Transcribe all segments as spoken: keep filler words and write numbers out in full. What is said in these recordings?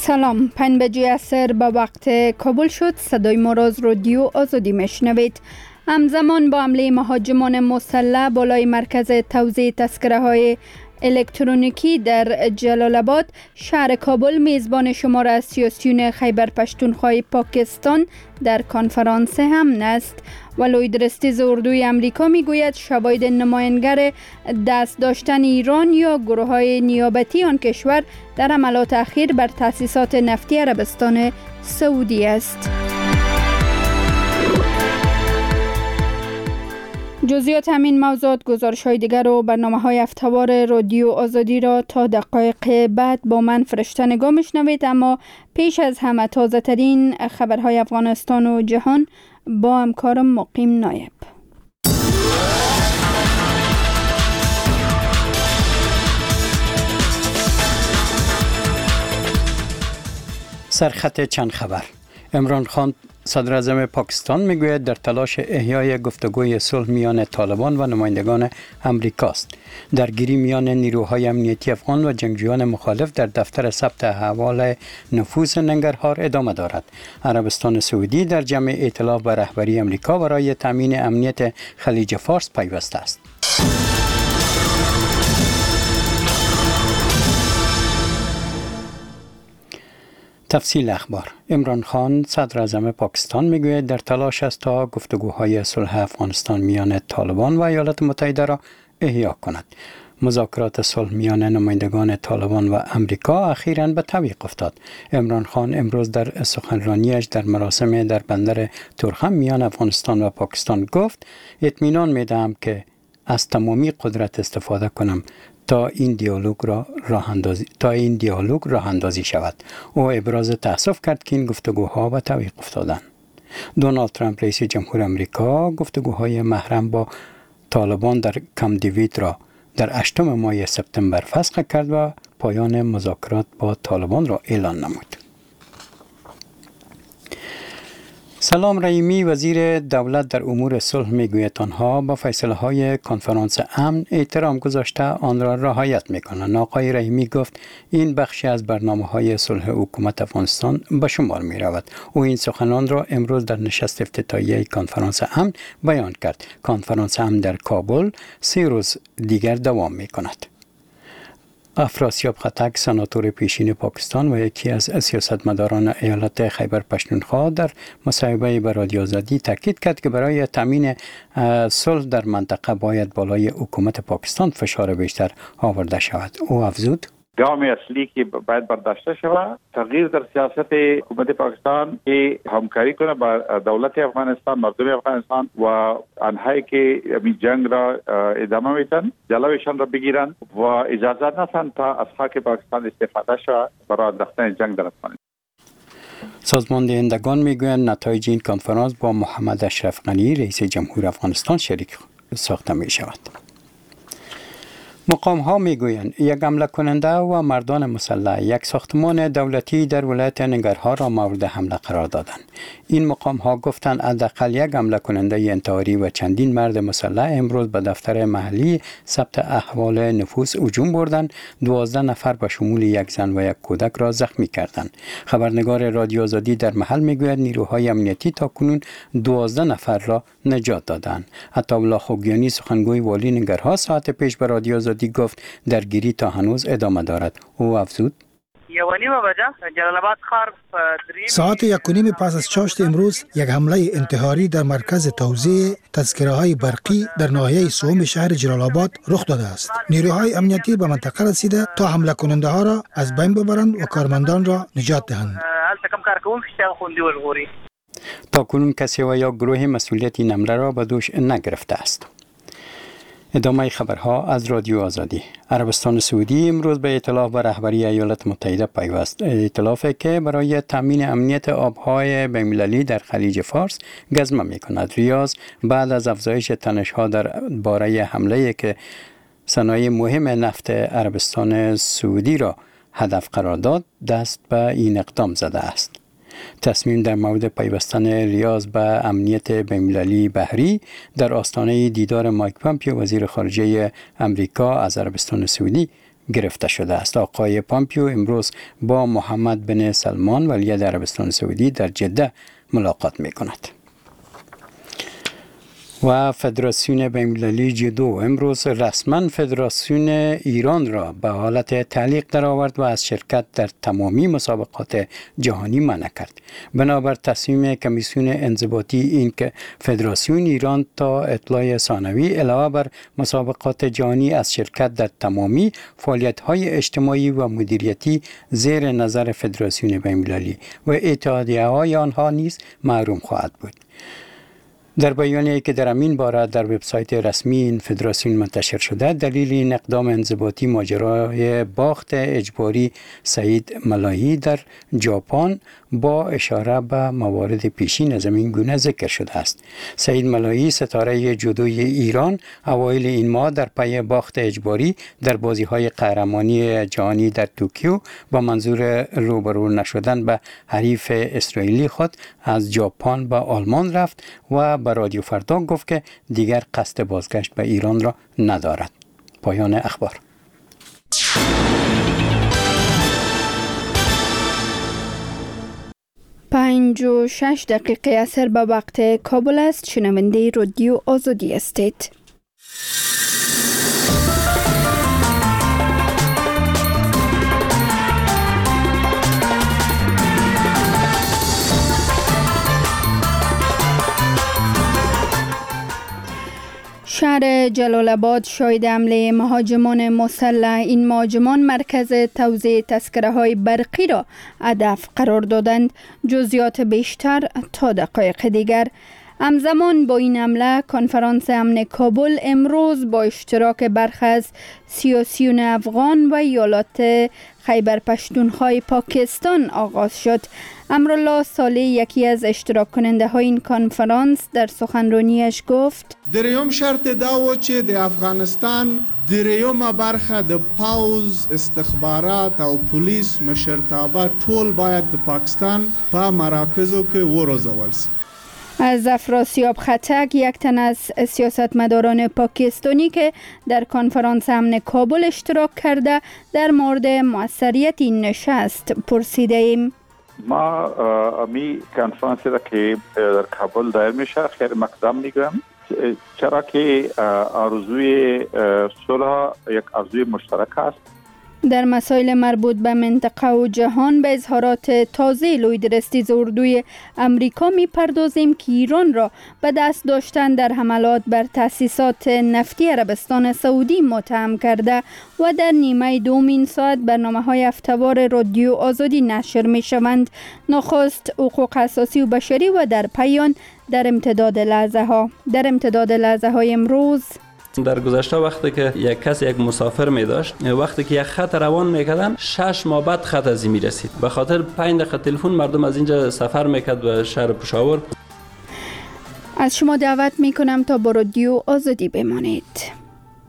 سلام، پنج بجه عصر به وقت کابل شد. صدای ما را از رادیو آزادی میشنوید. همزمان با حمله مهاجمان مسلح بالای مرکز توزیع تذکره های الکترونیکی در جلال آباد، شهر کابل میزبان شمار از سیاسیون خیبر پشتونخوای پاکستان در کنفرانس امن است. ولوی درستیز اردوی امریکا میگوید شواهد نمایانگر دست داشتن ایران یا گروه های نیابتی آن کشور در حملات اخیر بر تأسیسات نفتی عربستان سعودی است. جزئیات همین موضوعات، گزارش های دیگر و برنامه های هفته‌وار رادیو آزادی را تا دقایق بعد با من فرشته نگاه میشنوید. اما پیش از همه تازه ترین خبرهای افغانستان و جهان با همکارم مقیم نایب. سرخط چند خبر. عمران خان صدر اعظم پاکستان میگوید در تلاش احیای گفتگوی صلح میان طالبان و نمایندگان امریکاست. درگیری میان نیروهای امنیتی افغان و جنگجویان مخالف در دفتر ثبت احوال نفوس ننگرهار ادامه دارد. عربستان سعودی در جمع ائتلاف و رهبری امریکا برای تامین امنیت خلیج فارس پیوسته است. تفصیل اخبار. عمران خان صدر اعظم پاکستان میگوید در تلاش است تا گفتگوهای صلح افغانستان میان طالبان و ایالات متحده را احیا کند. مذاکرات صلح میان نمایندگان طالبان و امریکا اخیراً به تعویق افتاد. عمران خان امروز در سخنرانیش در مراسم در بندر تورخم میان افغانستان و پاکستان گفت اطمینان میدهم که از تمامی قدرت استفاده کنم تا این دیالوگ را راه اندازی تا این دیالوگ راه اندازی شود. او ابراز تأسف کرد که این گفتگوها به تعویق افتادند. دونالد ترامپ رئیس جمهور آمریکا گفتگوهای محرم با طالبان در کامپ دیوید را در هشتم ماه سپتامبر فسخ کرد و پایان مذاکرات با طالبان را اعلان نمود. سلام رحیمی وزیر دولت در امور صلح میگوید آنها با فیصله های کنفرانس امن احترام گذاشته آن را رعایت میکنند. آقای رحیمی گفت این بخشی از برنامه های صلح حکومت افغانستان به شمار می رود. او این سخنان را امروز در نشست افتتاحیه کنفرانس امن بیان کرد. کنفرانس امن در کابل سه روز دیگر دوام می کند. افراسیاب خطک سناتور پیشین پاکستان و یکی از سیاستمداران ایالت خیبر پشتونخوا در مصاحبه با رادیو آزادی تاکید کرد که برای تامین صلح در منطقه باید بالای حکومت پاکستان فشار بیشتر آورده شود. او افزود گام اصلی که باید برداشته شود تغییر در سیاست حکومت پاکستان که همکاری کنه با دولت افغانستان، مردم افغانستان و آنهایی که این جنگ را ادامه میدن جلویشان را بگیرن و اجازه ندن تا از خاک پاکستان استفاده شود برای انداختن جنگ در افغانستان. سازمان دهندگان میگویند نتایج این کنفرانس با محمد اشرف غنی رئیس جمهور افغانستان شریک ساخته می شود. مقام ها می گویند یک حمله کننده و مردان مسلح یک ساختمان دولتی در ولایت ننگرهار را مورد حمله قرار دادند. این مقام ها گفتند حداقل یک حمله کننده انتحاری و چندین مرد مسلح امروز به دفتر محلی ثبت احوال نفوس هجوم بردند. دوازده نفر به شمول یک زن و یک کودک را زخمی کردند. خبرنگار رادیو آزادی در محل می گوید نیروهای امنیتی تاکنون دوازده نفر را نجات دادند. عطاالله خوگیانی سخنگوی والی ننگرهار ساعت پیش به رادیو آزادی گفت درگیری تا هنوز ادامه دارد. او افزود ساعت یک و نیم پس از چاشت امروز یک حمله انتحاری در مرکز توزیع تذکره های برقی در ناحیه سوم شهر جلال آباد رخ داده است. نیروهای امنیتی به منطقه رسیده تا حمله کننده ها را از بین ببرند و کارمندان را نجات دهند. تاکنون کسی و یا گروه مسئولیت این حمله را به دوش نگرفته است. ادامه خبرها از رادیو آزادی. عربستان سعودی امروز به ائتلاف و رهبری ایالات متحده پیوست. ائتلافی که برای تامین امنیت آبهای بین‌المللی در خلیج فارس گزمه می‌کند. ریاض بعد از افزایش تنش‌ها در باره حمله‌ای که صنایع مهم نفت عربستان سعودی را هدف قرار داد دست به این اقدام زده است. تصمیم در مورد پیوستن ریاض به امنیت بین‌المللی بحری در آستانه دیدار مایک پامپیو وزیر خارجه امریکا از عربستان سعودی گرفته شده است. آقای پامپیو امروز با محمد بن سلمان ولی عربستان سعودی در جده ملاقات می کند. و فدراسیون بین‌المللی جودو امروز رسما فدراسیون ایران را به حالت تعلیق درآورد و از شرکت در تمامی مسابقات جهانی منع کرد. بنابر تصمیم کمیسیون انضباطی این که فدراسیون ایران تا اطلاع ثانوی علاوه بر مسابقات جهانی از شرکت در تمامی فعالیت‌های اجتماعی و مدیریتی زیر نظر فدراسیون بین‌المللی و اتحادیه‌های آنها نیز محروم خواهد بود. در بیانیه‌ای که در همین باره در وبسایت رسمی این فدراسیون منتشر شده، دلیل این اقدام انضباطی ماجرای باخت اجباری سعید ملایی در ژاپن با اشاره به موارد پیشین از این گونه ذکر شده است. سعید ملایی ستاره جودوی ایران اوایل این ماه در پی باخت اجباری در بازی‌های قهرمانی جهانی در توکیو با منظور روبرو نشدن به حریف اسرائیلی خود از ژاپن به آلمان رفت و به رادیو فردا گفت که دیگر قصد بازگشت به ایران را ندارد. پایان اخبار. پنج و شش دقیقه اثر به وقت کابل است. شنونده رادیو آزادی استید. شهر جلال آباد شاهد حمله مهاجمان مسلح. این مهاجمان مرکز توزیع تذکره های برقی را هدف قرار دادند. جزئیات بیشتر تا دقایق دیگر. همزمان با این حمله کنفرانس امن کابل امروز با اشتراک برخی از سیاسیون افغان و ایالات خیبر پشتونخوای پاکستان آغاز شد. امرالله صالح یکی از اشتراک کننده های این کنفرانس در سخنرانیش گفت: دریم شرط دا و چې د افغانستان دریم برخه د پاوز استخبارات او پولیس مشرتابه ټول باید د پاکستان په مراکزو کې وروزول شي. از افراسیاب خطک یک تن از سیاستمداران پاکستانی که در کنفرانس امن کابل اشتراک کرده در مورد موثریت این نشست پرسیده ایم. ما امی کنفرانسی را که در کابل دایر میشه خیر مقدم میگویم، چرا که آرزوی صلح یک آرزوی مشترک است. در مسائل مربوط به منطقه و جهان به اظهارات تازه لوید رستیز اردوی امریکا می پردازیم که ایران را به دست داشتن در حملات بر تأسیسات نفتی عربستان سعودی متهم کرده و در نیمه دوم این ساعت برنامه های هفته‌وار رادیو آزادی نشر می شوند. نخست حقوق اساسی و بشری و در پایان در امتداد لحظه ها در امتداد لحظه های امروز. در گذشته وقتی که یک کس یک مسافر می داشت، وقتی که یک خط روان میکردن شش ماه بعد خط از این می رسید. به خاطر پنج دقیقه تلفن مردم از اینجا سفر میکرد به شهر پشاور. از شما دعوت میکنم تا با رادیو آزادی بمانید.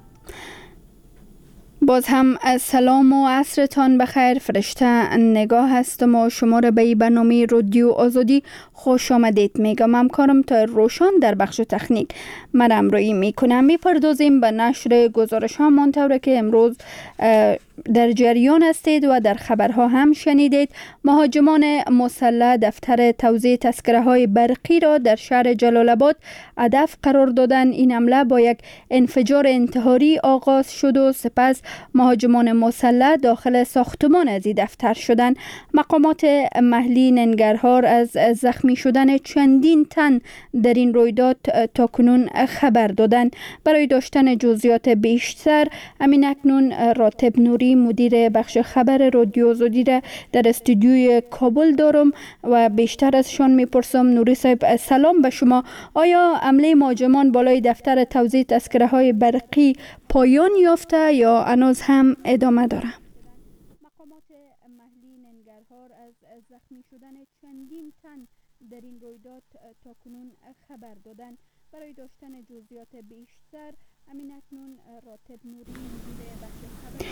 باز هم سلام و عصرتان بخیر. فرشته نگاه هستم و شما را به این برنامه رادیو آزادی خوش آمدید میگم. همکارم تا روشان در بخش تکنیک من همراهی میکنم. میپردازیم به نشر گزارش ها منطوره که امروز در جریان هستید و در خبرها هم شنیدید. مهاجمان مسلح دفتر توزیع تذکره های برقی را در شهر جلال آباد هدف قرار دادن. این حمله با یک انفجار انتحاری آغاز شد و سپس مهاجمان مسلح داخل ساختمان از این دفتر شدند. مقامات محلی ننگرهار از زخمی شدن چندین تن در این رویداد تاکنون خبر دادند. برای داشتن جزئیات بیشتر همین اکنون راتب نوری مدیر بخش خبر رادیو آزادی را در استودیوی کابل دارم و بیشتر ازشان میپرسم. نوری صاحب سلام به شما. آیا حمله مهاجمان بالای دفتر توزیع تذکره های برقی پایان یافته یا هنوز هم ادامه داره؟ مقامات محلی ننگرهار از زخمی شدن چندین تن در این رویداد تاکنون خبر دادند. برای داشتن جزئیات بیشتر همین اکنون راتب نوری مدیر بخش خبر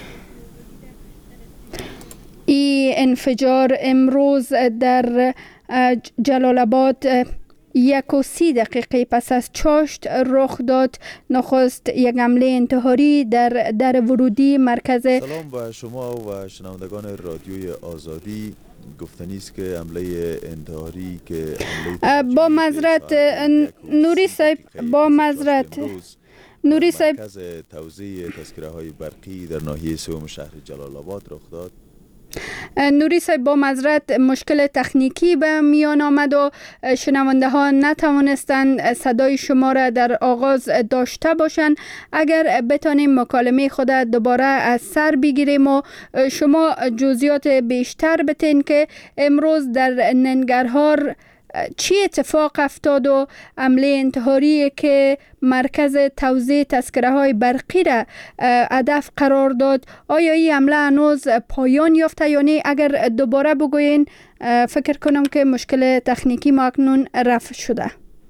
ای انفجار امروز در جلال آباد یک و سی دقیقه پس از چاشت رخ داد. نخست یک حمله انتحاری در در ورودی مرکز. سلام به شما و شنوندگان رادیوی آزادی. گفتنی است که حمله انتحاری که با معذرت نوری صاحب با معذرت نوری صاحب مرکز توزیع تذکره های برقی در ناحیه سوم شهر جلال آباد رخ داد. نوری صاحب با معذرت مشکل تکنیکی به میان آمد و شنونده ها نتوانستند صدای شما را در آغاز داشته باشند. اگر بتانیم مکالمه خود دوباره از سر بگیریم و شما جزئیات بیشتر بتین که امروز در ننگرهار چی اتفاق افتاد و حمله انتحاری که مرکز توزیع تذکره های برقی را هدف قرار داد، آیا این حمله هنوز پایان یافته یا نه؟ اگر دوباره بگوین فکر کنم که مشکل تکنیکی ما اکنون رفع شده.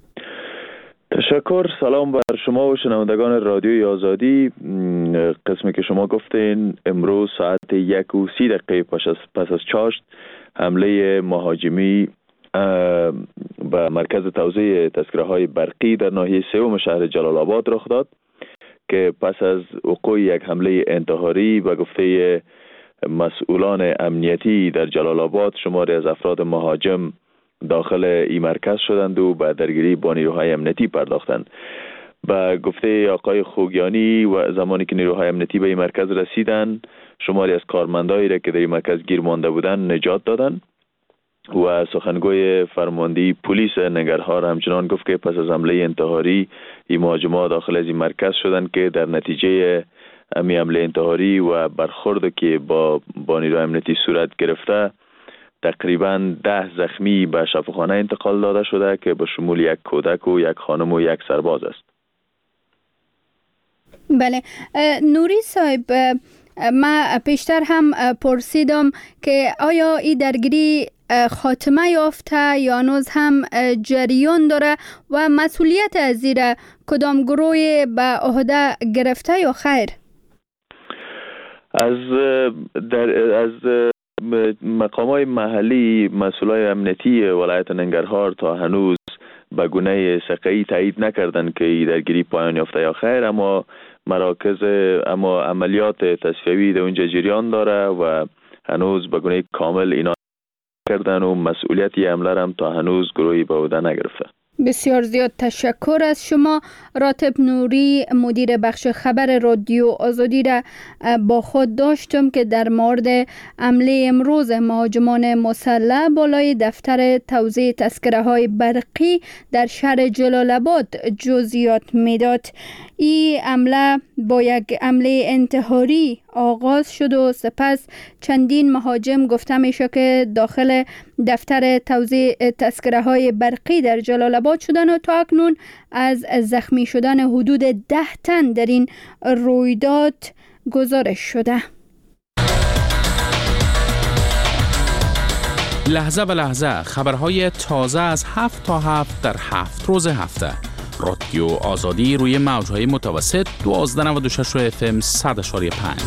تشکر. سلام بر شما و شنوندگان رادیوی آزادی. قسمی که شما گفتین امروز ساعت یک و سی دقیقه پس از, پس از چاشت حمله مهاجمی به مرکز توزیع تذکره های برقی در ناحیه سوم شهر جلال آباد رخ داد که پس از وقوع یک حمله انتحاری به گفته مسئولان امنیتی در جلال آباد شماری از افراد مهاجم داخل این مرکز شدند و به درگیری با نیروهای امنیتی پرداختند. به گفته آقای خوگیانی و زمانی که نیروهای امنیتی به این مرکز رسیدند شماری از کارمندایی را که در این مرکز گیر مانده بودند نجات دادند و سخنگوی فرمانده پلیس ننگرهار همچنان گفت که پس از حمله انتحاری این مهاجمان داخل از این مرکز شدند که در نتیجه امی حمله انتحاری و برخورد که با با نیروهای امنیتی صورت گرفته تقریبا ده زخمی به شفاخانه انتقال داده شده که به شمول یک کودک و یک خانم و یک سرباز است. بله نوری صاحب، ما پیشتر هم پرسیدم که آیا این درگیری خاتمه یافته یا هنوز هم جریان داره و مسئولیت از زیر کدام گروه به عهده گرفته یا خیر؟ از در از مقامات محلی مسئولای امنیتی ولایت ننگرهار تا هنوز به گونه سقه‌ای تایید نکردند که این درگیری پایان یافته یا خیر، اما مراکز اما عملیات تصفیوی در اونجا جریان داره و هنوز به گونه کامل اینا کردن و مسئولیت حمله هم تا هنوز گروهی به عهده نگرفته. بسیار زیاد تشکر از شما. راتب نوری، مدیر بخش خبر رادیو آزادی را با خود داشتم که در مورد حمله امروز مهاجمان مسلح بالای دفتر توزیع تذکره های برقی در شهر جلال آباد جزئیات میداد. این حمله با یک حمله انتحاری آغاز شد و سپس چندین مهاجم گفته میشه که داخل دفتر توزیع تذکره های برقی در جلال آباد شدن و تا اکنون از زخمی شدن حدود ده تن در این رویداد گزارش شده. لحظه به لحظه خبرهای تازه از هفت تا هفت در هفت روز هفته. رادیو آزادی روی موجهای متوسط دوازده و نود و شش اف ام صد و پنج.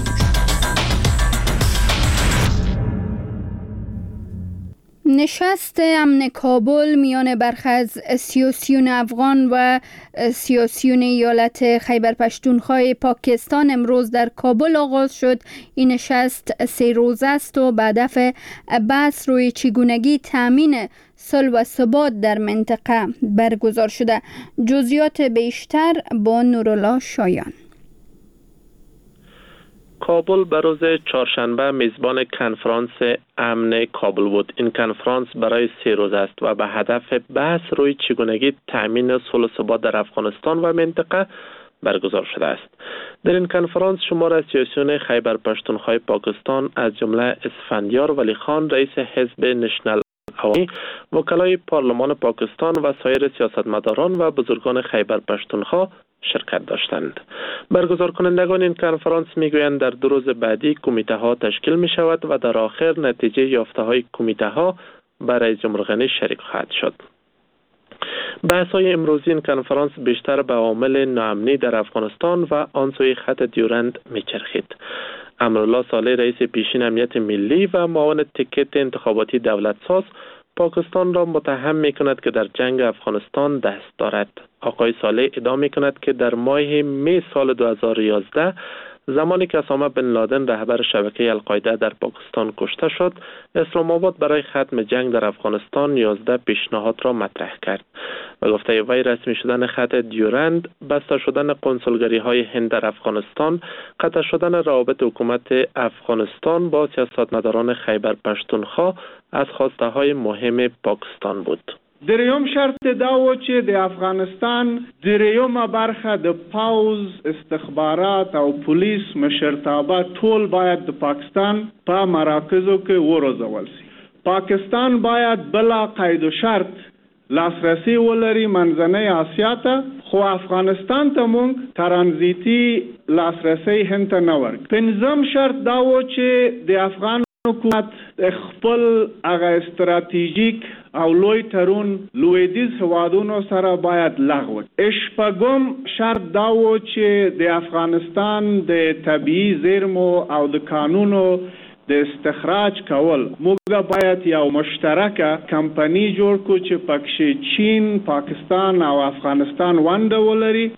نشست امن کابل میان برخی از سیاسیون افغان و سیاسیون ایالت خیبر پشتونخوا پاکستان امروز در کابل آغاز شد. این نشست سه روزه است و به هدف بحث روی چگونگی تامین صلح و ثبات در منطقه برگزار شده. جزئیات بیشتر با نورالله شایان. کابل به روز چهارشنبه میزبان کنفرانس امن کابل بود. این کنفرانس برای سه روز است و به هدف بحث روی چگونگی تامین صلح و ثبات در افغانستان و منطقه برگزار شده است. در این کنفرانس شمار از سیاسیون خیبر پشتونخوا پاکستان از جمله اسفندیار ولی خان رئیس حزب نشنل عوامی، وکلای پارلمان پاکستان و سایر سیاستمداران و بزرگان خیبر پشتونخوا شرکت داشتند. برگزار کنندگان این کنفرانس میگویند در دو روز بعدی کمیته ها تشکیل می شود و در آخر نتیجه یافته های کمیته ها برای جمهوری غنی شریک خواهد شد. بحث های امروزی این کنفرانس بیشتر به عوامل ناامنی در افغانستان و آن سوی خط دیورند میچرخید. امرالله صالح رئیس پیشین امنیت ملی و معاون تکت انتخاباتی دولت ساز پاکستان را متهم می کند که در جنگ افغانستان دست دارد. آقای صالح ادعا می کند که در ماه می سال دو هزار و یازده زمانی که اسامه بن لادن رهبر شبکه القاعده در پاکستان کشته شد، اسلام آباد برای ختم جنگ در افغانستان یازده پیشنهاد را مطرح کرد. و گفته وی رسمی شدن خط دیورند، بسته شدن قنسولگری های هند در افغانستان، قطع شدن روابط حکومت افغانستان با سیاستمداران خیبر پشتونخوا از خواسته های مهم پاکستان بود. دریم شرط دا و چې د افغانستان دریمه برخه د پوز، استخبارات او پولیس مشرتابه ټول باید د پاکستان په مراکزو کې وروزول شي. پاکستان باید بلا قید و شرط لاسرسی ولري منځنۍ آسیا ته، خو افغانستان ته مونږ ترانزیتي لاسرسی هند ته نه ورکوو. پنځم شرط دا و چې د افغان حکومت خپل هغه استراتیژیک او لوی ترون لویدیز هوادونو سره باید لغو. شپږم شرط دا و چې د افغانستان د طبیعي زیرمو او د کانونو د استخراج کول موږ باید یو مشترکه کمپنی جوړ کړو چې پکې چین، پاکستان او افغانستان ونډه ولري.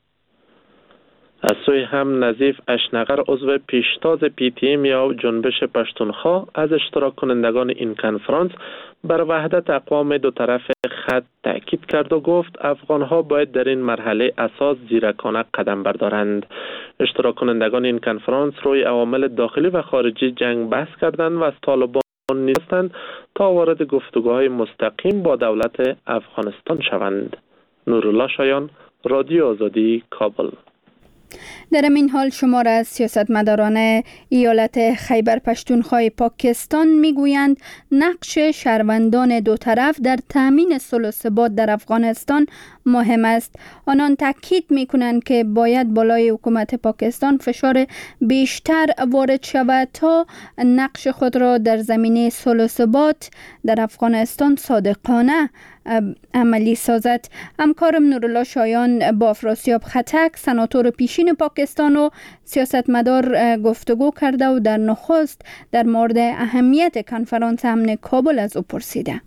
از سوی هم نظیف اشنغر عضو پیشتاز پی تی ام یا جنبش پشتونخوا از اشتراک کنندگان این کنفرانس بر وحدت اقوام دو طرف خط تأکید کرد و گفت افغانها باید در این مرحله اساس زیرکانه قدم بردارند. اشتراک کنندگان این کنفرانس روی عوامل داخلی و خارجی جنگ بحث کردند و از طالبان نیستند تا وارد گفتگوهای مستقیم با دولت افغانستان شوند. نورالله شایان، رادیو آزادی، کابل. در این حال شمار از سیاستمداران ایالت خیبر پشتونخوا پاکستان میگویند نقش شهروندان دو طرف در تامین صلح و ثبات در افغانستان مهم است. آنان تاکید میکنند که باید بالای حکومت پاکستان فشار بیشتر وارد شود تا نقش خود را در زمینه صلح و ثبات در افغانستان صادقانه عملی سازد. همکارم نورالله شایان با افراسیاب خطک، سناتور پیشین پاکستان و سیاستمدار گفتگو کرده و در نخست در مورد اهمیت کنفرانس امن کابل از او پرسیده.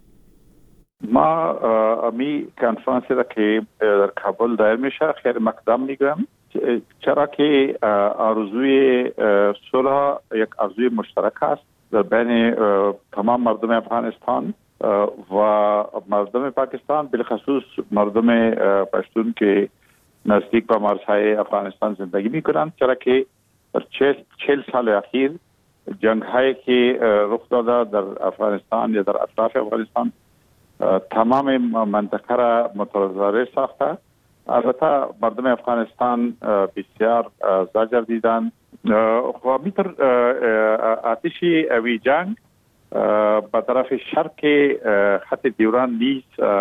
ما امی کنفرانس را که در کابل دایر میشه خیلی مقدم میگم، چرا که آرزوی صلح یک آرزوی مشترک است در بین تمام مردم افغانستان و مردم پاکستان، بالخصوص مردم پشتون که نزدیک به مرزهای افغانستان زندگی میکنند، چرا که در چهل سال اخیر جنگ هایی که رخ داده در افغانستان یا در اطراف افغانستان تمام منطقه را متضرر ساخته. البته مردم افغانستان بسیار زجر دیدند و میتر آتش اوی جنگ به طرف شرق خط دیوران نیز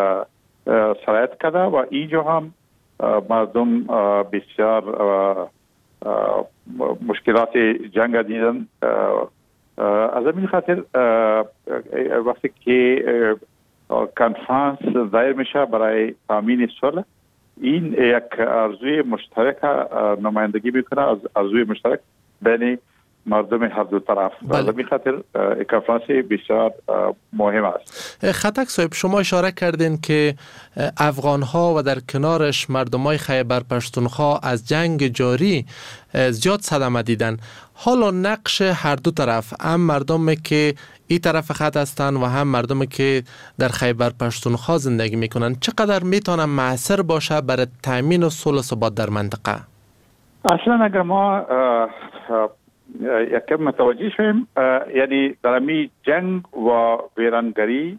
سرایت کرده و اینجا هم مردم بسیار مشکلات جنگ دیدن. از این خاطر وقتی که کنفرانس دایر میشه برای تامین صلح، این یک آرزوی مشترک نمایندگی میکنه، از آرزوی مشترک بین مردم هر دو طرف. بله. به خاطر کنفرانس بسیار مهم است. خطک صاحب، شما اشاره کردین که افغان‌ها و در کنارش مردمای خیبر پشتونخوا از جنگ جاری زیاد صدمه دیدن. حالا نقش هر دو طرف، هم مردمی که این طرف خط هستند و هم مردمی که در خیبر پشتونخوا زندگی میکنن، چقدر میتونه مؤثر باشه برای تامین صلح و ثبات در منطقه؟ اصلا اگر ما یکم متوجه شویم، یعنی در امی جنگ و ویرانگری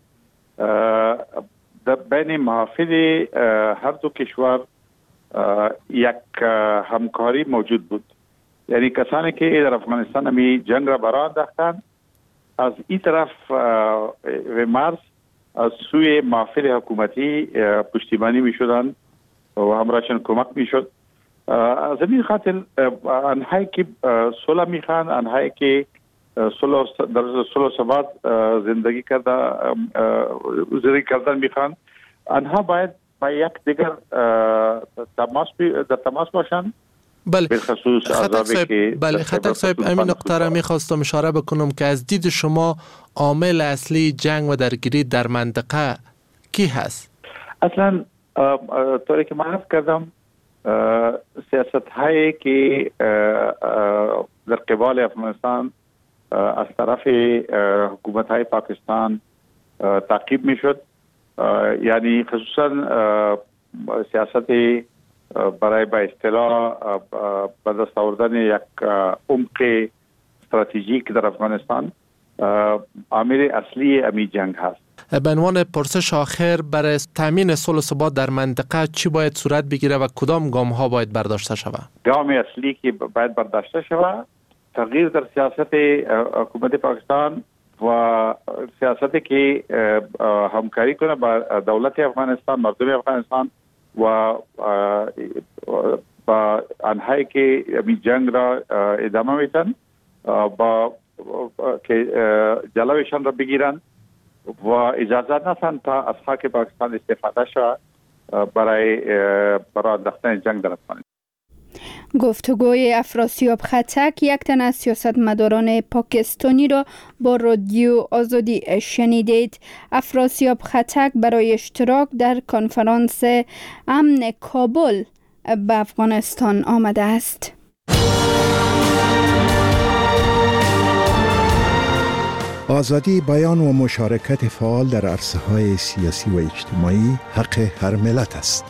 در بین محافظ هر دو کشور یک همکاری موجود بود. یعنی کسانی که در افغانستان امی جنگ را برآ انداختند، از این طرف و مرز از سوی محافظ حکومتی پشتیبانی می شدند و همراهشان کمک می شد. از این خاطر آنهایی که صلح میخوان، آنهایی که صلح در صلح و ثبات زندگی کرده زندگی کردن میخوان، آنها باید با یک دیگر تماس در تماس باشند بله بالخصوص عذابی که بله خطک صاحب همین نقطه را میخواستم اشاره بکنم که از دید شما عامل اصلی جنگ و درگیری در منطقه کی هست؟ اصلا طوری که من عرض کردم سیاست هایی که در قبال افغانستان از طرف حکومت های پاکستان تعقیب می شد، یعنی خصوصا سیاست برای به اصطلاح به دست آوردن یک عمق استراتژیک در افغانستان عامل اصلی امی جنگ هست. به عنوان پرسش آخر، برای تامین صلح و ثبات در منطقه چی باید صورت بگیره و کدام گام ها باید برداشته شود؟ گام اصلی که باید برداشته شود تغییر در سیاست حکومت پاکستان و سیاستی که همکاری کنه با دولت افغانستان، مردم افغانستان و با آنهایی که این جنگ را ادامه میدن با که جلوشان را بگیرن و اجازه ندن تا از خاک پاکستان استفاده شود برای برای انداختن جنگ در افغانستان. گفتگوی افراسیاب خطک، یک تن از سیاستمداران پاکستانی را با رادیو آزادی شنیدید. افراسیاب خطک برای اشتراک در کنفرانس امن کابل به افغانستان آمده است. آزادی بیان و مشارکت فعال در عرصه‌های سیاسی و اجتماعی حق هر ملت است.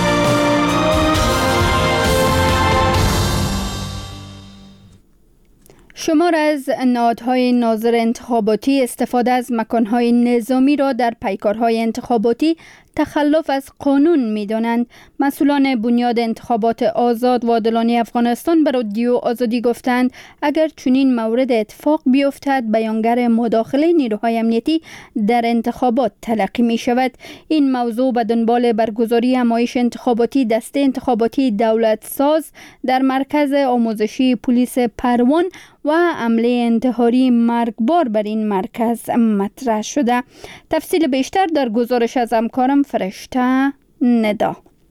شمار از نهادهای ناظر انتخاباتی استفاده از مکانهای نظامی را در پیکارهای انتخاباتی تخلف از قانون می‌دانند. مسئولان بنیاد انتخابات آزاد و عادلانه افغانستان به رادیو آزادی گفتند اگر چنین مورد اتفاق بیفتد بیانگر مداخله نیروهای امنیتی در انتخابات تلقی می شود. این موضوع به دنبال برگزاری همایش انتخاباتی دسته انتخاباتی دولت ساز در مرکز آموزشی پلیس پروان و حمله انتحاری مرگبار بر این مرکز مطرح شده. تفصیل بیشتر در گزارش از همکارم فرشته ندا.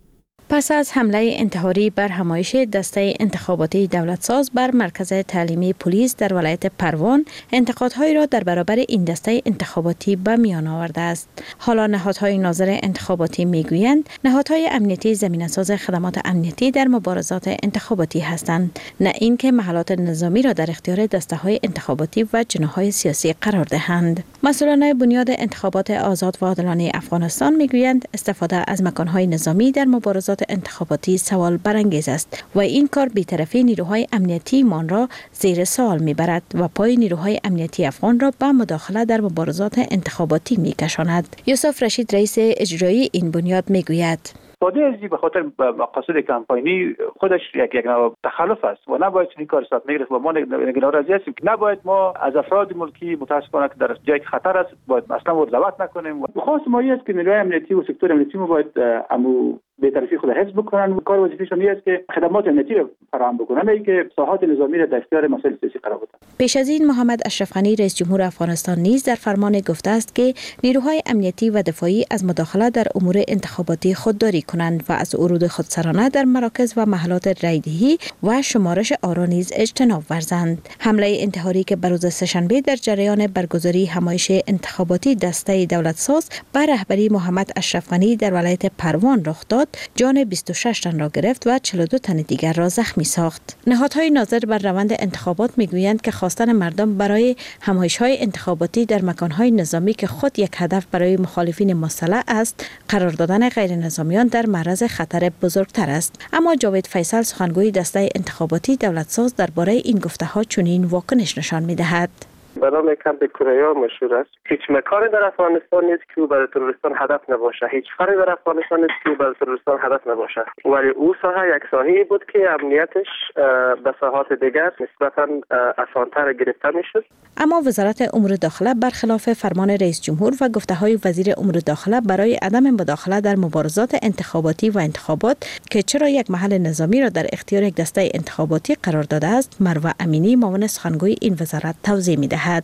پس از حمله انتحاری بر همایش دسته انتخاباتی دولت ساز بر مرکز تعلیمی پلیس در ولایت پروان، انتقادهایی را در برابر این دسته انتخاباتی به میان آورده است. حالا نهادهای ناظر انتخاباتی میگویند نهادهای امنیتی زمینه‌ساز خدمات امنیتی در مبارزات انتخاباتی هستند، نه اینکه محلات نظامی را در اختیار دسته‌های انتخاباتی و جناح‌های سیاسی قرار دهند. مسئولان بنیاد انتخابات آزاد و عادلانه افغانستان میگویند استفاده از مکان‌های نظامی در مبارزات انتخاباتی سوال برانگیز است و این کار بی‌طرفی نیروهای امنیتی مان را زیر سوال میبرد و پای نیروهای امنیتی افغان را به مداخله در مبارزات انتخاباتی میکشاند. یوسف رشید رئیس اجرایی این بنیاد میگوید استفاده از به خاطر مقاصد کمپاینی خودش یک یک نوع تخلف است و نباید چنین کار صورت بگیرد و ما ناراضی هستیم که نباید ما از افراد ملکی متاسفانه که در جای خطر است باید اصلا دعوت نکنیم. و خاص ما است که نیروهای امنیتی و سکتور امنیتی ما باید امو به طرفی خود حفظ بکنن و کار وظیفه‌شون است که خدمات امنیتی را فراهم بکنن، نه اینکه ساحات نظامی را در اختیار مسائل سیاسی قرار بدن. پیش از این محمد اشرف غنی رئیس جمهور افغانستان نیز در فرمان گفته است که نیروهای امنیتی و دفاعی از مداخله در امور انتخاباتی خودداری کنند و از ورود خودسرانه در مراکز و محلات رایدهی و شمارش آرا نیز اجتناب ورزند. حمله انتحاری که بر روز سه‌شنبه در جریان برگزاری همایش انتخاباتی دسته دولت ساز بر رهبری محمد اشرف غنی در ولایت پروان رخ داد، جان بیست و شش تن را گرفت و چهل و دو تن دیگر را زخمی ساخت. نهادهای ناظر بر روند انتخابات میگویند که خواستن مردم برای همایش‌های انتخاباتی در مکان‌های نظامی که خود یک هدف برای مخالفین مسلح است، قرار دادن غیر نظامیان در معرض خطر بزرگتر است. اما جاوید فیصل سخنگوی دسته انتخاباتی دولت ساز درباره این گفته‌ها چنین واکنش نشان می‌دهد. به نام کمپ کریا مشهور است. هیچ مکانی در افغانستان نیست که او برای تروریستان هدف نباشه. هیچ فری در افغانستان نیست که او برای تروریستان هدف نباشه. ولی او ساحه یک ساحه‌ای بود که امنیتش به ساحات دیگر نسبتاً آسان‌تر گرفته میشد. اما وزارت امور داخله برخلاف فرمان رئیس جمهور و گفته‌های وزیر امور داخله برای عدم مداخله در مبارزات انتخاباتی و انتخابات که چرا یک محل نظامی را در اختیار یک دسته انتخاباتی قرار داده است، مروه امینی معاون سخنگوی این وزارت توضیح می‌دهد.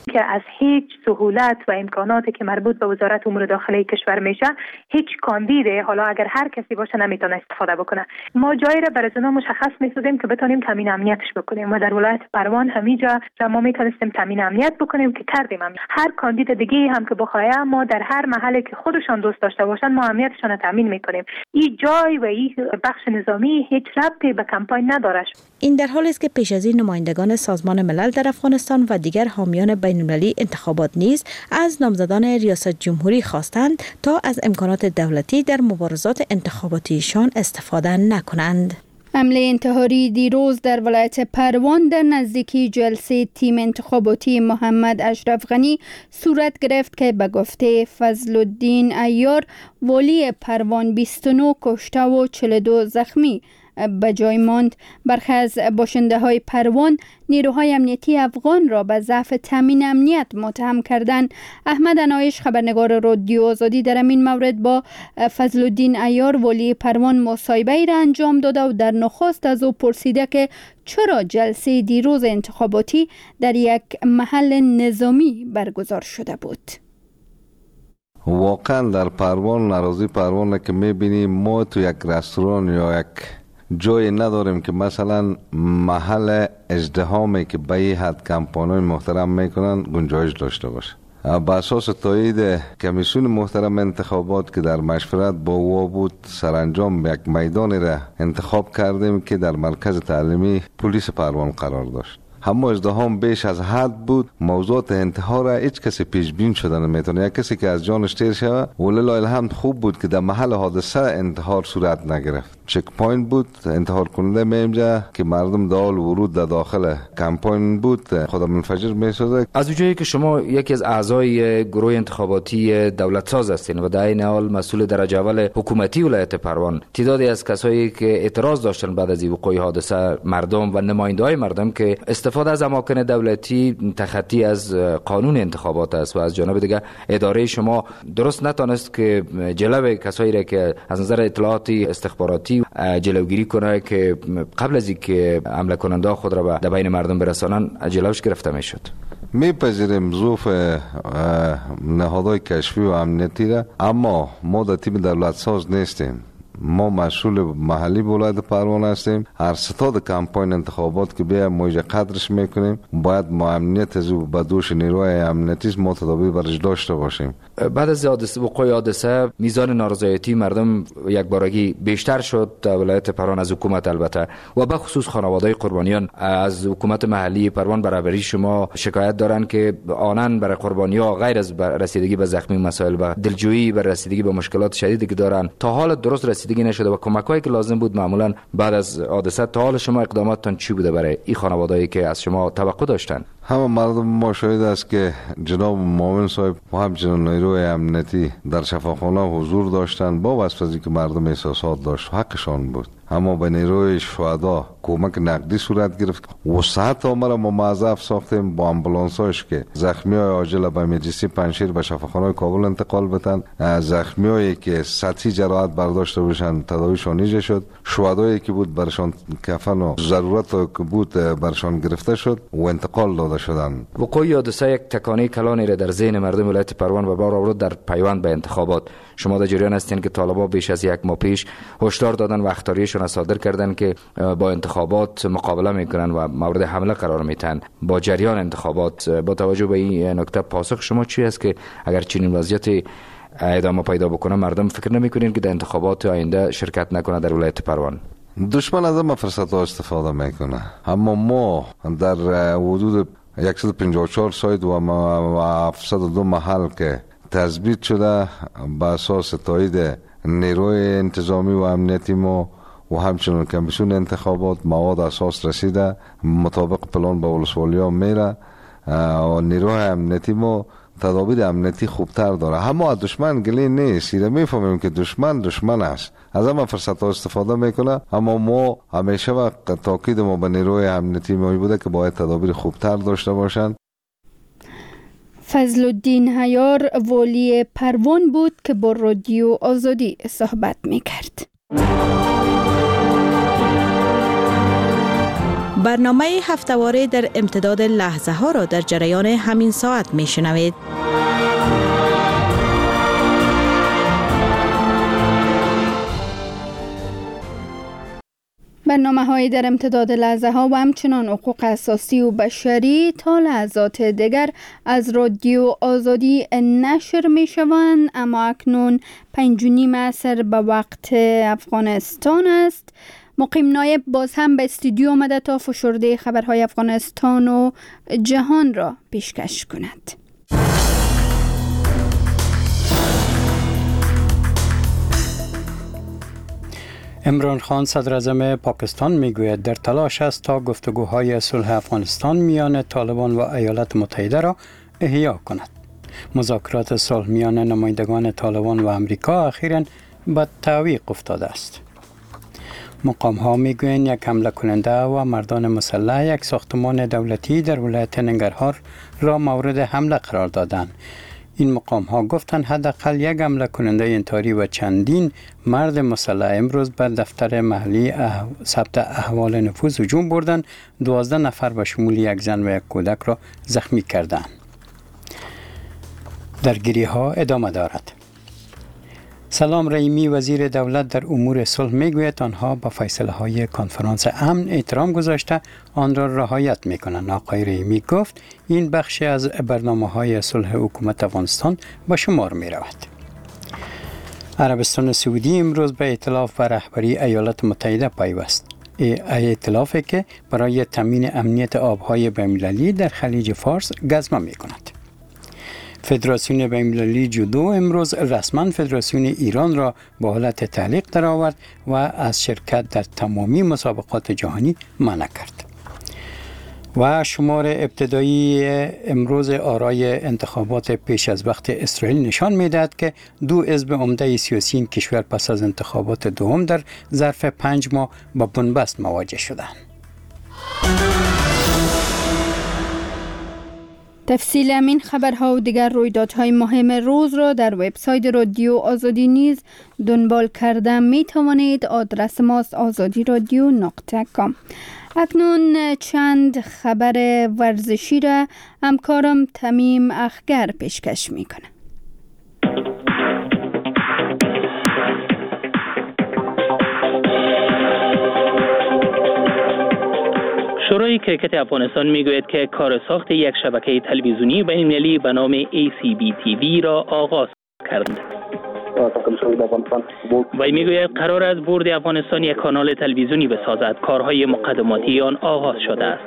که از هیچ سهولت و امکاناتی که مربوط به وزارت امور داخلی کشور میشه هیچ کاندیده، حالا اگر هر کسی باشه، نمیتونه استفاده بکنه. ما جایی را برای اونا مشخص می‌سازیم که بتونیم تامین امنیتش بکنیم و در ولایت پروان همینجا ما میتونستیم تامین امنیت بکنیم که کردیم. هر کاندید دیگه هم که بخواد ما در هر محله که خودشان دوست داشته باشن ما امنیتشان را تامین میکنیم. این جای و این بخش نظامی هیچ ربطی به کمپاین نداره. این در حالی است که پیش از این نمایندگان سازمان ملل در افغانستان و دیگر حامیان بین‌المللی انتخابات نیز از نامزدان ریاست جمهوری خواستند تا از امکانات دولتی در مبارزات انتخاباتیشان استفاده نکنند. حمله انتحاری دیروز در ولایت پروان در نزدیکی جلسه تیم انتخاباتی محمد اشرف غنی صورت گرفت که به گفته فضل الدین عیار والی پروان بیست و نه کشته و چهل و دو زخمی به جای ماند. برخی از باشنده های پروان نیروهای امنیتی افغان را به ضعف تامین امنیت متهم کردند. احمد انایش خبرنگار رادیو آزادی در این مورد با فضل الدین عیار والی پروان مصاحبه را انجام داده و در نخست از او پرسیده که چرا جلسه دیروز انتخاباتی در یک محل نظامی برگزار شده بود. واقعا در پروان، ناراضی پروان که میبینیم ما تو یک رستوران یا یک جایی نداریم که مثلا محل ازدحامی که به این حد کمپانای محترم میکنن گنجایش داشته باشه. با اساس تایید کمیسیون محترم انتخابات که در مشورت با او بود سرانجام یک میدانی را انتخاب کردیم که در مرکز تعلیمی پلیس پروان قرار داشت. همه ازدحام بیش از حد بود. موضوعات انتحار را هیچ کسی پیش بین شده نمیتونه. یک کسی که از جانش تیر شود ولله الحمد خوب بود که در محل حادثه انتحار صورت نگرفت. چک پوینت بود، انتحار کننده میمجا که مردم دال ورود در داخل کمپاین بود خدا منفجر میسازه. از وجهی که شما یکی از اعضای گروه انتخاباتی دولت ساز هستین و در این حال مسئول درجه اول حکومتی ولایت پروان، تعدادی از کسایی که اعتراض داشتن بعد از وقوع حادثه، مردم و نماینده‌های مردم که استفاده از اماکن دولتی تخطی از قانون انتخابات است و از جانب دیگه اداره شما درست نتونست که جلوی کسایی را که از نظر اطلاعاتی استخباراتی جلوگیری کنه که قبل از اینکه حمله کننده خود را به بین مردم برسانن جلوش گرفته میشد. میپذیریم ظروف نهادهای کشفی و امنیتی را، اما ما در تیم دولت ساز نیستیم. ما مسئول محلی ولایت پروان هستیم. هر ستاد کمپاین انتخابات که بیا ما قدرش میکنیم، باید ما امنیت از او به دوش نیروهای امنیتی ما تدابیر برش داشته باشیم. بعد از حادثه وقوع حادثه میزان نارضایتی مردم یک بارگی بیشتر شد در ولایت پروان از حکومت البته و به خصوص خانواده‌های قربانیان از حکومت محلی پروان برابری شما شکایت دارن که آنان برای قربانی‌ها غیر از رسیدگی به زخمی مسائل و دلجویی بر رسیدگی به مشکلات شدیدی که دارن تا حال درست رسیدگی نشده و کمکایی که لازم بود معمولا بعد از حادثه تا حال شما اقداماتتان چی بوده برای این خانواده‌ای که از شما توقع داشتن؟ همه مردم ما شاهد است که جناب معاون صاحب و همچنین نیروی امنیتی در شفاخانه حضور داشتند با وصف از اینکه مردم احساسات داشت حقشان بود. اما به نیروی شهدا کمک نقدی صورت گرفت. وسعت آمر ما موظف ساختیم با امبولانساش که زخمی های عاجل به مجلسی پنشیر به شفاخانه کابل انتقال بتن، زخمی هایی که سطحی جراحت برداشته باشند تداویشان ایجاد شد، شهدایی که بود برشان کفن و ضرورت که بود برشان گرفته شد و انتقال داده شدند. وقوع حادثه یک تکانه کلانی را در ذهن مردم ولایت پروان و بار آورد در پیوند به انتخابات. شما در جریان هستین که طالبان بیش از یک ماه پیش هشدار دادن و اختاریه‌شون صادر کردن که با انتخابات مقابله میکنن و مورد حمله قرار میتن با جریان انتخابات. با توجه به این نکته پاسخ شما چی است که اگر چنین وضعیت ادامه پیدا بکنه مردم فکر نمیکنین که در انتخابات آینده شرکت نکنه در ولایت پروان؟ دشمن از ما فرصت ها استفاده میکنه، اما ما در حدود صد و پنجاه و چهار سایت و هفتصد و دو محل که تثبیت شده با اساس تایید نیروی انتظامی و امنیتی ما و همچنین کمیسیون انتخابات مواد اساس رسیده مطابق پلان به ولسوالی‌ها میره و نیروی امنیتی ما تدابیر امنیتی خوبتر داره. اما از دشمن گلی نیست، میفهمیم که دشمن دشمن است، از همه فرصت ها استفاده میکنه، اما ما همیشه وقت تاکید ما به نیروی امنیتی ما بوده که باید تدابیر خوبتر داشته باشند. فضل الدین عیار والی پروان بود که با رادیو آزادی صحبت میکرد. برنامه هفته‌واره در امتداد لحظه ها را در جریان همین ساعت می شنوید. برنامه‌های در امتداد لحظه ها و همچنان حقوق اساسی و بشری تا لحظات دیگر از رادیو آزادی نشر می شوند، اما اکنون پنج و نیم عصر به وقت افغانستان است. مقیم نایب باز هم به استودیو آمده تا فشرده خبرهای افغانستان و جهان را پیشکش کند. عمران خان صدر اعظم پاکستان میگوید در تلاش است تا گفتگوهای صلح افغانستان میان طالبان و ایالات متحده را احیا کند. مذاکرات صلح میان نمایندگان طالبان و امریکا اخیراً به تعویق افتاده است. مقام ها میگویند یک حمله کننده و مردان مسلح یک ساختمان دولتی در ولایت ننگرهار را مورد حمله قرار دادند. این مقام ها گفتند حداقل یک حمله کننده انتحاری و چندین مرد مسلح امروز به دفتر محلی ثبت احوال نفوذ هجوم بردند. دوازده نفر به شمول یک زن و یک کودک را زخمی کردند. درگیری ها ادامه دارد. سلام رحیمی وزیر دولت در امور صلح میگوید آنها با فیصله های کنفرانس امن احترام گذاشته آن را رعایت میکنند. آقای رحیمی گفت این بخشی از برنامه های صلح حکومت افغانستان به شمار می رود. عربستان سعودی امروز به ائتلاف و رهبری ایالات متحده پیوست. ائتلافی که برای تامین امنیت آبهای بین‌المللی در خلیج فارس گزمه می کند. فدراسیون بین‌المللی جودو امروز رسما فدراسیون ایران را به حالت تعلیق درآورد و از شرکت در تمامی مسابقات جهانی منع کرد. و شمار ابتدایی امروز آرای انتخابات پیش از وقت اسرائیل نشان می‌دهد که دو حزب عمده سیاسی این کشور پس از انتخابات دوم در ظرف پنج ماه با بنبست مواجه شدند. تفصیل همین خبرها و دیگر رویدادهای مهم روز را در وبسایت رادیو آزادی نیز دنبال کرده می توانید. آدرس ماست آزادی رادیو نقطه کام. اکنون چند خبر ورزشی را همکارم تمیم اخگر پیشکش می کنه. شورای کرکت افغانستان میگوید که کار ساخت یک شبکه تلویزیونی بین‌المللی به نام ای سی بی تی وی را آغاز کرد. وی میگوید قرار است بورد افغانستان یک کانال تلویزیونی بسازد. کارهای مقدماتی آن آغاز شده است.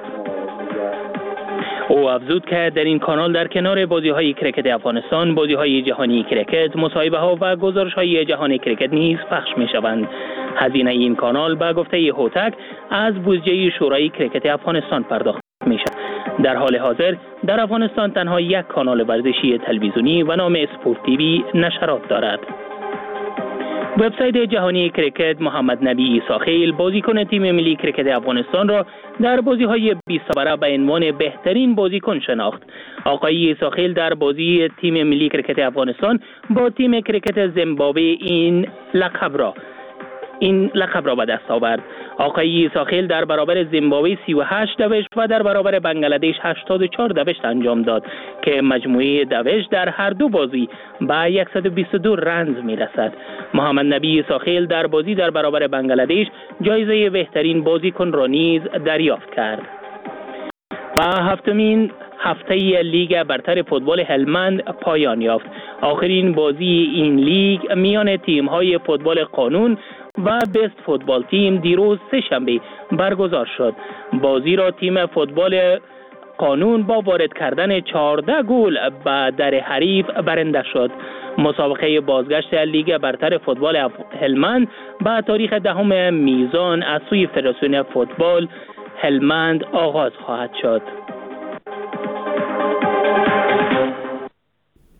او افزود که در این کانال در کنار بازی‌های کرکت افغانستان، بازی‌های جهانی کرکت، مصاحبه‌ها و گزارش‌های جهانی کرکت نیز پخش می‌شوند. هزینه این کانال به گفته هوتک از بودجه شورای کرکت افغانستان پرداخت می‌شود. در حال حاضر در افغانستان تنها یک کانال ورزشی تلویزیونی و نام اسپورت تیوی نشرات دارد. وبسایت جهانی کرکت محمد نبی عیساخیل بازیکن تیم ملی کرکت افغانستان را در بازی‌های بیست اوره به عنوان بهترین بازیکن شناخت. آقای عیساخیل در بازی تیم ملی کرکت افغانستان با تیم کرکت زیمبابوه این لقب را این لقب را به دست آورد. آقای عیساخیل در برابر زیمبابوه سی و هشت دوشت و در برابر بنگلادش هشتاد و چهار دوشت انجام داد که مجموعه دوشت در هر دو بازی به صد و بیست و دو رنز می رسد. محمد نبی عیساخیل در بازی در برابر بنگلادش جایزه بهترین بازیکن را نیز دریافت کرد. و هفتمین هفته لیگ برتر فوتبال هلمند پایان یافت. آخرین بازی این لیگ میان تیم‌های فوتبال قانون و بیست فوتبال تیم دیروز سه شنبه برگزار شد. بازی را تیم فوتبال قانون با وارد کردن چهارده گل به در حریف برنده شد. مسابقه بازگشت لیگ برتر فوتبال هلمند به تاریخ دهم میزان از سوی فدراسیون فوتبال هلمند آغاز خواهد شد.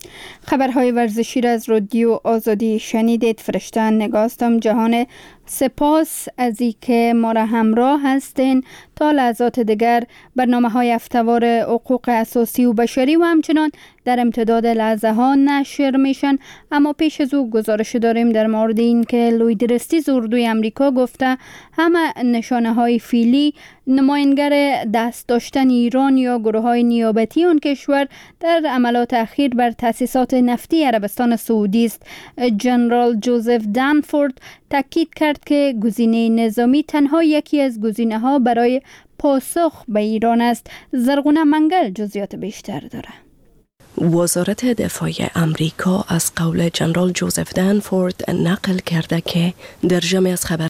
خبرهای ورزشی را از رادیو آزادی شنیدید. فرشته نگاستم جهان، سپاس از ای که ما را همراه هستین. تا لحظات دیگر برنامه های هفته‌وار حقوق اساسی و بشری و همچنان در امتداد لحظه ها نشر میشن. اما پیش از او گزارش داریم در مورد این که لوید رستیز اردوی امریکا گفته همه نشانه های فیلی نماینگر دست داشتن ایران یا گروه های نیابتی آن کشور در عملات اخیر بر تأسیسات نفتی عربستان سعودی است. جنرال جوزف دنفورد تاکید کرد که گزینه نظامی تنها یکی از گزینه ها برای پاسخ به ایران است. زرغونه منگل جزئیات بیشتر داره. وزارت دفاع امریکا از قول جنرال جوزف دنفورد نقل کرده که در جمع از خبر